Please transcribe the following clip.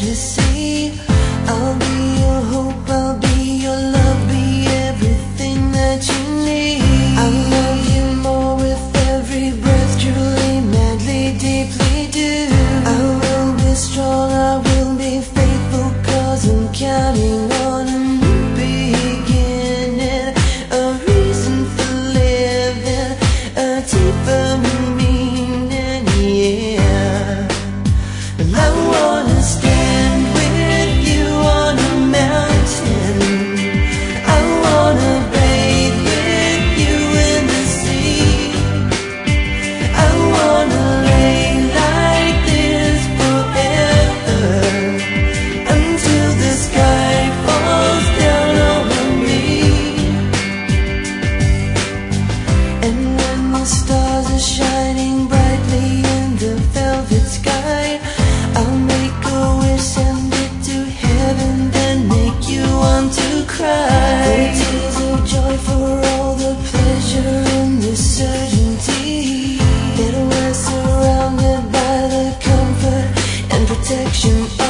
to see. I'll be your hope, I'll be your love, be everything that you need. I'll love you more with every breath, truly, madly, deeply do. I will be strong, I will be faithful, 'cause I'm counting on a new beginning, a reason for living, a deeper meaning, yeah. And I wanna stand with you on a mountain, I wanna bathe with you in the sea, I wanna lay like this forever, until the sky falls down over me. And when the stars are shining brightly in the velvet sky, I'll make a wish, send it to heaven, then make you want to cry. For tears of joy, for all the pleasure and the certainty that we're surrounded by the comfort and protection